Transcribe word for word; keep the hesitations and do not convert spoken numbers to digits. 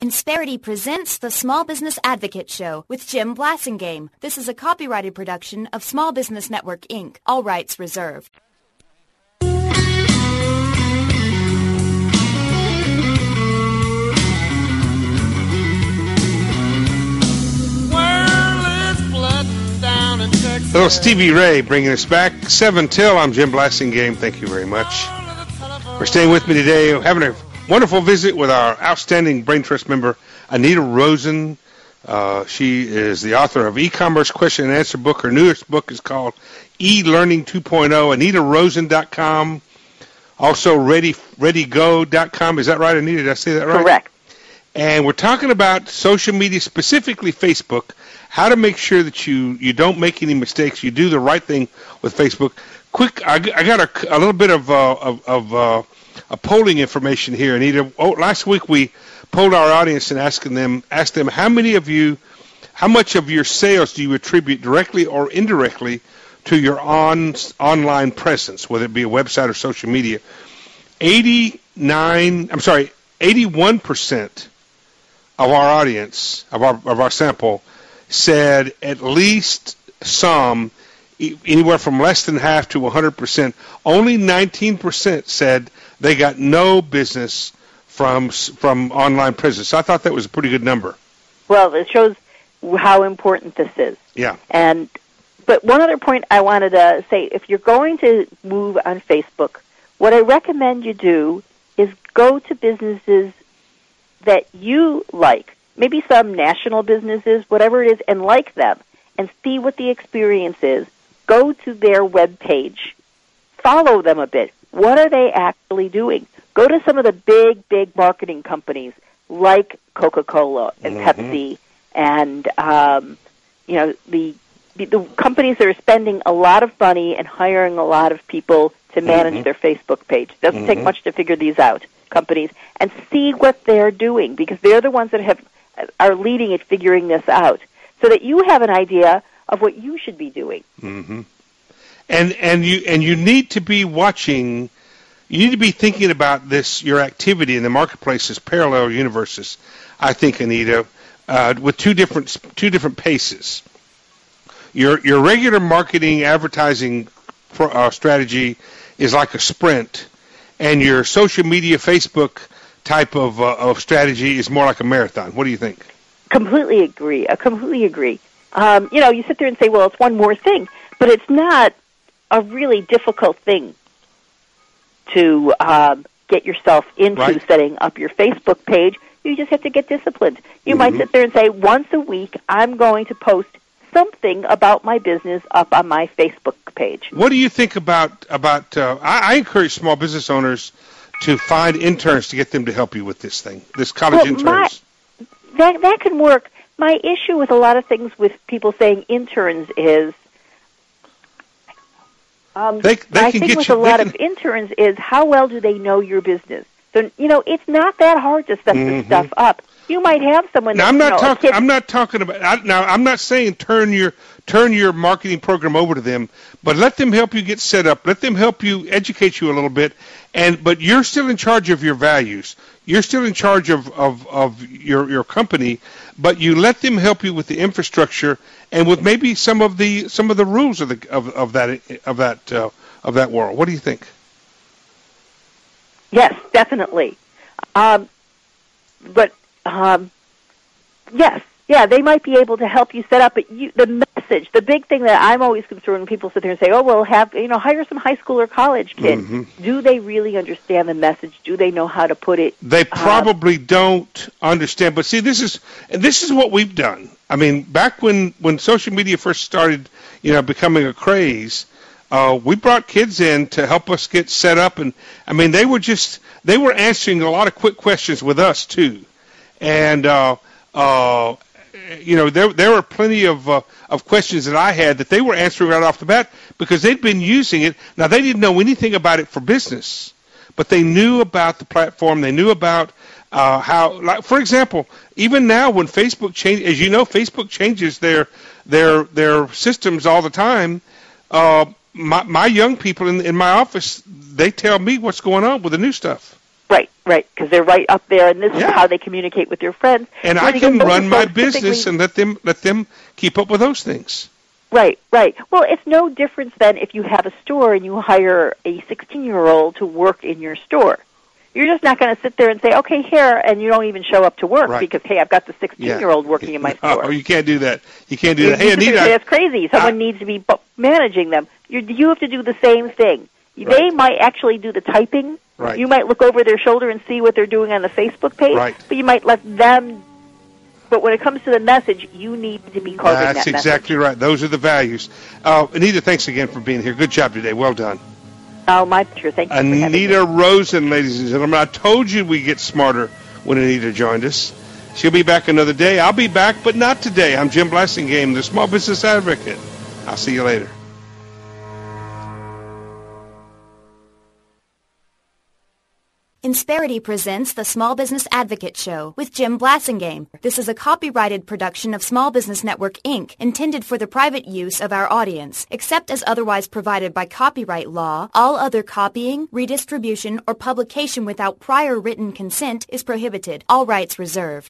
Insperity presents the Small Business Advocate Show with Jim Blasingame. This is a copyrighted production of Small Business Network, Incorporated. All rights reserved. Little Stevie Ray bringing us back. seven till. I'm Jim Blasingame. Thank you very much for staying with me today. We're having a wonderful visit with our outstanding Brain Trust member, Anita Rosen. Uh, she is the author of E-Commerce Question and Answer book. Her newest book is called E-Learning two point oh, anita rosen dot com. Also, ready ready go dot com. Is that right, Anita? Did I say that right? Correct. And we're talking about social media, specifically Facebook, how to make sure that you, you don't make any mistakes, you do the right thing with Facebook. Quick, I, I got a, a little bit of, uh, of, of uh, a polling information here, Anita. Oh, last week we polled our audience and asking them, asked them how many of you, how much of your sales do you attribute directly or indirectly to your on online presence, whether it be a website or social media. eighty-nine, I'm sorry, eighty-one percent of our audience, of our of our sample, said at least some, anywhere from less than half to one hundred percent. Only nineteen percent said they got no business from from online presence. So I thought that was a pretty good number. Well, it shows how important this is. Yeah. And but one other point I wanted to say, if you're going to move on Facebook, what I recommend you do is go to businesses that you like, maybe some national businesses, whatever it is, and like them, and see what the experience is. Go to their web page. Follow them a bit. What are they actually doing? Go to some of the big, big marketing companies like Coca-Cola and mm-hmm. Pepsi and, um, you know, the, the the companies that are spending a lot of money and hiring a lot of people to manage mm-hmm. their Facebook page. It doesn't mm-hmm. take much to figure these out, companies, and see what they're doing, because they're the ones that have are leading at figuring this out, so that you have an idea of what you should be doing. Mm-hmm. And and you and you need to be watching. You need to be thinking about this. Your activity in the marketplace is parallel universes. I think, Anita, uh, with two different two different paces. Your your regular marketing advertising pro, uh, strategy is like a sprint, and your social media Facebook type of uh, of strategy is more like a marathon. What do you think? Completely agree. I completely agree. Um, you know, you sit there and say, well, it's one more thing, but it's not a really difficult thing to um, get yourself into right. setting up your Facebook page. You just have to get disciplined. You mm-hmm. might sit there and say, once a week, I'm going to post something about my business up on my Facebook page. What do you think about, about uh, I, I encourage small business owners to find interns to get them to help you with this thing, this college well, interns. My, that, that can work. My issue with a lot of things with people saying interns is, um, they, they I can think get with you, a lot can, of interns is how well do they know your business? So, you know, it's not that hard to set mm-hmm. this stuff up. You might have someone. Now, that, I'm not you know, talking. I'm not talking about. I, now, I'm not saying turn your turn your marketing program over to them, but let them help you get set up. Let them help you educate you a little bit, and but you're still in charge of your values. You're still in charge of of, of your your company, but you let them help you with the infrastructure and with maybe some of the some of the rules of the of, of that of that uh, of that world. What do you think? Yes, definitely. Um, but. Um, yes, yeah, they might be able to help you set up, but you, the message, the big thing that I'm always concerned when people sit there and say, oh, well, have, you know, hire some high school or college kid. Mm-hmm. Do they really understand the message? Do they know how to put it? They probably um, don't understand, but see, this is, this is what we've done. I mean, back when, when social media first started, you know, becoming a craze, uh, we brought kids in to help us get set up, and, I mean, they were just, they were answering a lot of quick questions with us, too. And, uh, uh, you know, there there were plenty of uh, of questions that I had that they were answering right off the bat because they'd been using it. Now, they didn't know anything about it for business, but they knew about the platform. They knew about uh, how, like, for example, even now when Facebook changes, as you know, Facebook changes their their their systems all the time. Uh, my, my young people in, in my office, they tell me what's going on with the new stuff. Right, right, because they're right up there, and this Yeah. is how they communicate with their friends. And When I you go, can those run are my folks business typically- and let them let them keep up with those things. Right, right. Well, it's no difference than if you have a store and you hire a sixteen-year-old to work in your store. You're just not going to sit there and say, okay, here, and you don't even show up to work Right. because, hey, I've got the sixteen-year-old working in my store. Oh, you can't do that. You can't do You- that. you Hey, sit there and say, Anita. that's crazy. Someone I- needs to be bu- managing them. You you have to do the same thing. They Right. might actually do the typing. Right. You might look over their shoulder and see what they're doing on the Facebook page. Right. But you might let them. But when it comes to the message, you need to be carving That's that exactly right. Those are the values. Uh, Anita, thanks again for being here. Good job today. Well done. message. Oh, my pleasure. Thank you for having me. Anita Rosen, ladies and gentlemen. I told you we get smarter when Anita joined us. She'll be back another day. I'll be back, but not today. I'm Jim Blassingame, the Small Business Advocate. I'll see you later. Insperity presents the Small Business Advocate Show with Jim Blassingame. This is a copyrighted production of Small Business Network, Incorporated, intended for the private use of our audience. Except as otherwise provided by copyright law, all other copying, redistribution, or publication without prior written consent is prohibited. All rights reserved.